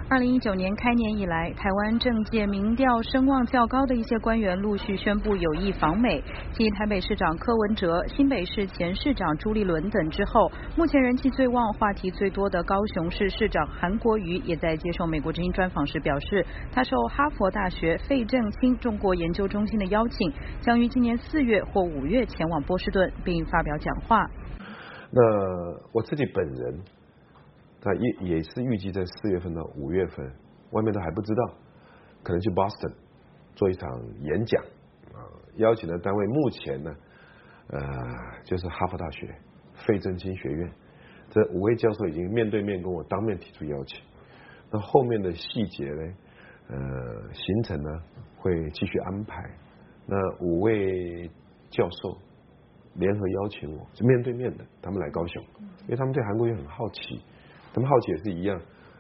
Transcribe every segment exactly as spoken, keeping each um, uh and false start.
二零一九年开年以来，台湾政界民调声望较高的一些官员陆续宣布有意访美，继台北市长柯文哲、新北市前市长朱立伦等之后，目前人气最旺、话题最多的高雄市市长韩国瑜也在接受美国之音专访时表示，他受哈佛大学费正清中国研究中心的邀请，将于今年四月或五月前往波士顿并发表讲话。 那我自己本人。那也也是预计在四月份到五月份，外面都还不知道，可能去 Boston 做一场演讲啊，邀请的单位目前呢，呃，就是哈佛大学费正清学院，这五位教授已经面对面跟我当面提出邀请，那后面的细节呢，呃，行程呢会继续安排，那五位教授联合邀请我，是面对面的，他们来高雄，因为他们对韩国也很好奇。他们好奇也是一样，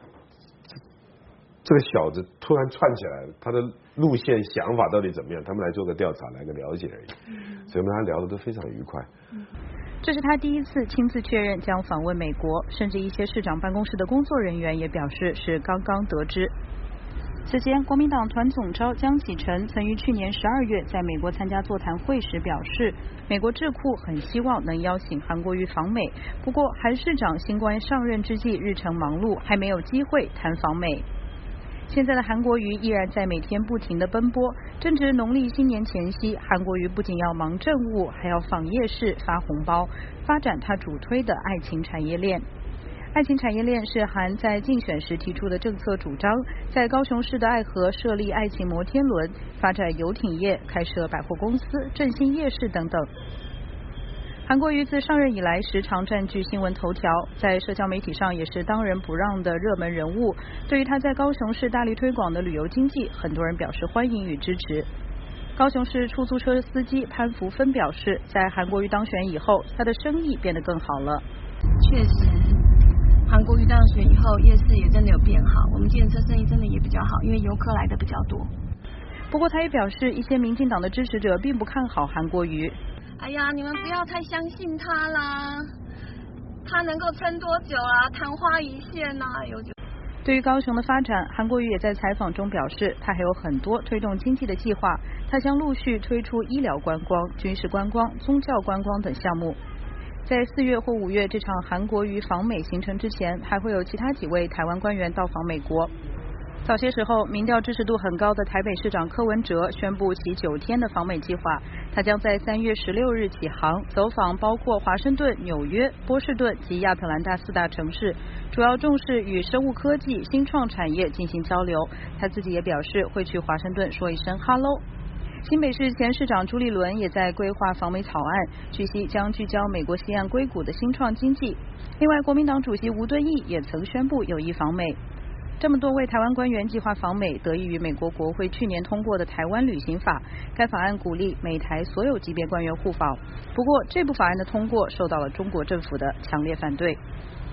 这个小子突然窜起来了，他的路线想法到底怎么样？他们来做个调查，来个了解而已。所以我们跟他聊的都非常愉快。 这是他第一次亲自确认将访问美国，甚至一些市长办公室的工作人员也表示是刚刚得知。此前，国民党团总召江启臣曾于去年十二月在美国参加座谈会时表示，美国智库很希望能邀请韩国瑜访美，不过韩市长新官上任之际日程忙碌，还没有机会谈访美。现在的韩国瑜依然在每天不停的奔波，正值农历新年前夕，韩国瑜不仅要忙政务，还要访夜市发红包，发展他主推的爱情产业链。爱情产业链是韩在竞选时提出的政策主张，在高雄市的爱河设立爱情摩天轮，发展游艇业，开设百货公司，振兴夜市等等。韩国瑜自上任以来时常占据新闻头条，在社交媒体上也是当仁不让的热门人物。对于他在高雄市大力推广的旅游经济，很多人表示欢迎与支持。高雄市出租车司机潘福芬表示，在韩国瑜当选以后，他的生意变得更好了。 确实。韩国瑜当选以后，夜市也真的有变好，我们计程车生意真的也比较好，因为游客来的比较多。 不过他也表示，一些民进党的支持者并不看好韩国瑜。 哎呀，你们不要太相信他啦，他能够撑多久啊？昙花一现啊，有就。 对于高雄的发展，韩国瑜也在采访中表示，他还有很多推动经济的计划，他将陆续推出医疗观光、军事观光、宗教观光等项目。在四月或五月这场韩国瑜访美行程之前，还会有其他几位台湾官员到访美国。早些时候，民调支持度很高的台北市长柯文哲宣布其九天的访美计划，他将在三月十六日起航，走访包括华盛顿、纽约、波士顿及亚特兰大四大城市，主要重视与生物科技、新创产业进行交流。他自己也表示会去华盛顿说一声 Hello。新北市前市长朱立伦也在规划访美草案，据悉将聚焦美国西岸硅谷的新创经济。另外，国民党主席吴敦义也曾宣布有意访美。这么多位台湾官员计划访美，得益于美国国会去年通过的台湾旅行法。该法案鼓励美台所有级别官员互访，不过这部法案的通过受到了中国政府的强烈反对。